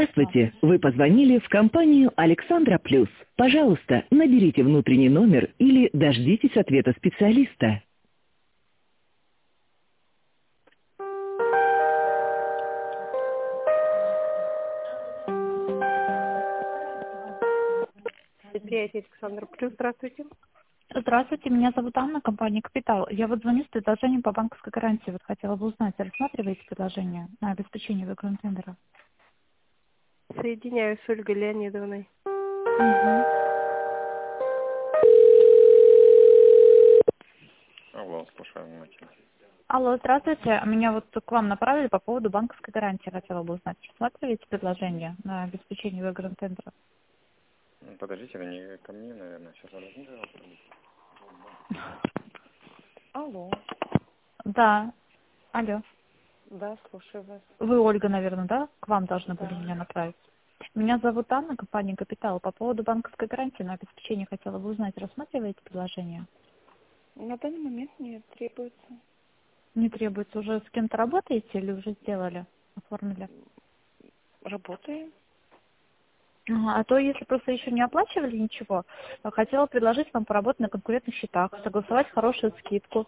Здравствуйте, вы позвонили в компанию «Александра Плюс». Пожалуйста, наберите внутренний номер или дождитесь ответа специалиста. Предприятие Александр Плюс, здравствуйте. Здравствуйте, меня зовут Анна, компания «Капитал». Я вот звоню с предложением по банковской гарантии. Вот хотела бы узнать, рассматриваете предложение на обеспечение выигрыша? Соединяю с Ольгой Леонидовной. Угу. Алло, слушаю внимательно. Алло, здравствуйте. Меня вот к вам направили по поводу банковской гарантии. Хотела бы узнать, рассматриваете предложение на обеспечение выигрыша? Подождите, это не ко мне, наверное, сейчас подождите. Алло. Да. Алло. Да, слушаю вас. Вы Ольга, наверное, да? К вам должны были Да. меня направить. Меня зовут Анна, компания «Капитал». По поводу банковской гарантии на обеспечение хотела бы узнать, рассматриваете предложение? На данный момент не требуется. Не требуется. Уже с кем-то работаете или уже сделали, оформили? Работаем. Ага, а то, если просто еще не оплачивали ничего, хотела предложить вам поработать на конкурентных счетах, согласовать хорошую скидку.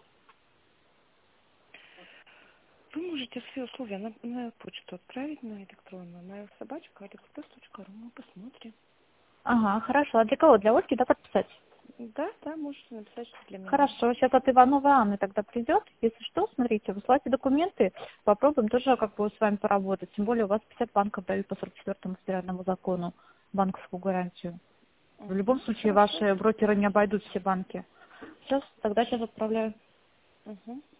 Вы можете свои условия на почту отправить, на электронную, mail@alexpress.ru. Мы посмотрим. Ага, хорошо. А для кого? Для Ольги, да, подписать? Да, можете написать, что для меня. Хорошо. Сейчас от Ивановой Анны тогда придет. Если что, смотрите, высылайте документы, попробуем тоже как бы с вами поработать. Тем более у вас 50 банков дают по 44-му федеральному закону банковскую гарантию. В любом случае Хорошо. ваши брокеры не обойдут все банки. Сейчас отправляю. Угу.